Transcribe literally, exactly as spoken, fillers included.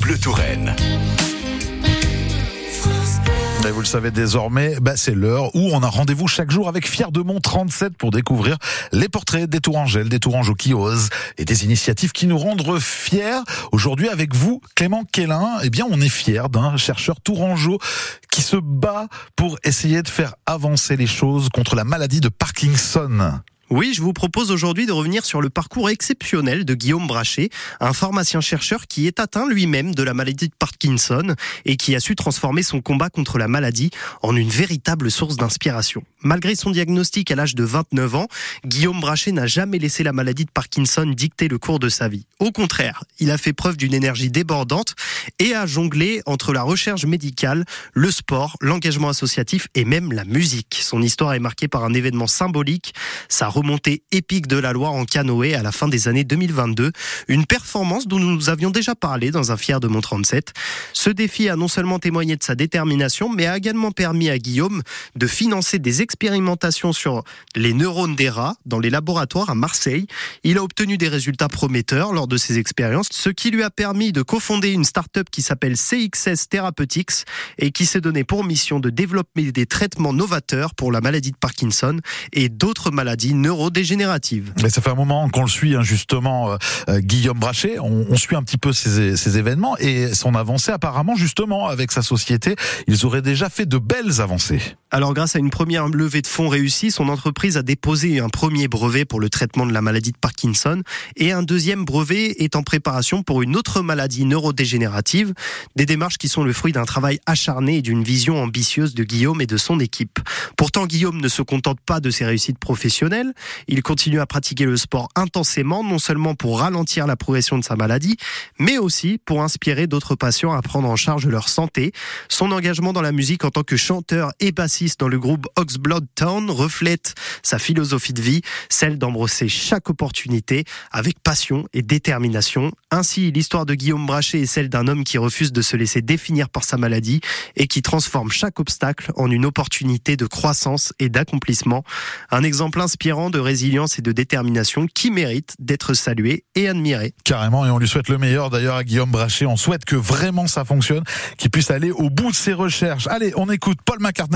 Bleu Touraine. Et vous le savez désormais, bah c'est l'heure où on a rendez-vous chaque jour avec Fier de Mont trente-sept pour découvrir les portraits des Tourangelles, des Tourangeaux qui osent et des initiatives qui nous rendent fiers. Aujourd'hui avec vous, Clément Quélin, eh bien on est fiers d'un chercheur tourangeau qui se bat pour essayer de faire avancer les choses contre la maladie de Parkinson. Oui, je vous propose aujourd'hui de revenir sur le parcours exceptionnel de Guillaume Brachet, un pharmacien-chercheur qui est atteint lui-même de la maladie de Parkinson et qui a su transformer son combat contre la maladie en une véritable source d'inspiration. Malgré son diagnostic à l'âge de vingt-neuf ans, Guillaume Brachet n'a jamais laissé la maladie de Parkinson dicter le cours de sa vie. Au contraire, il a fait preuve d'une énergie débordante et a jonglé entre la recherche médicale, le sport, l'engagement associatif et même la musique. Son histoire est marquée par un événement symbolique, sa remontée épique de la Loire en canoë à la fin des années deux mille vingt-deux, une performance dont nous avions déjà parlé dans un Fier de Mont trente-sept. Ce défi a non seulement témoigné de sa détermination, mais a également permis à Guillaume de financer des expérimentations sur les neurones des rats dans les laboratoires à Marseille. Il a obtenu des résultats prometteurs lors de ces expériences, ce qui lui a permis de cofonder une start-up qui s'appelle C X S Therapeutics et qui s'est donné pour mission de développer des traitements novateurs pour la maladie de Parkinson et d'autres maladies neurodégénératives. Mais ça fait un moment qu'on le suit, hein, justement, euh, Guillaume Brachet. On, on suit un petit peu ces, ces événements et son avancée, apparemment, justement, avec sa société, ils auraient déjà fait de belles avancées. Alors, grâce à une première levée de fonds réussie, son entreprise a déposé un premier brevet pour le traitement de la maladie de Parkinson et un deuxième brevet est en préparation pour une autre maladie neurodégénérative. Des démarches qui sont le fruit d'un travail acharné et d'une vision ambitieuse de Guillaume et de son équipe. Pourtant, Guillaume ne se contente pas de ses réussites professionnelles. Il continue à pratiquer le sport intensément, non seulement pour ralentir la progression de sa maladie, mais aussi pour inspirer d'autres patients à prendre en charge leur santé. Son engagement dans la musique en tant que chanteur et bassiste dans le groupe Oxblood Town reflète sa philosophie de vie, celle d'embrasser chaque opportunité avec passion et détermination. Ainsi, l'histoire de Guillaume Brachet est celle d'un homme qui refuse de se laisser définir par sa maladie et qui transforme chaque obstacle en une opportunité de croissance et d'accomplissement. Un exemple inspirant de résilience et de détermination qui mérite d'être salué et admiré. Carrément, et on lui souhaite le meilleur d'ailleurs à Guillaume Brachet. On souhaite que vraiment ça fonctionne, qu'il puisse aller au bout de ses recherches. Allez, on écoute Paul McCartney.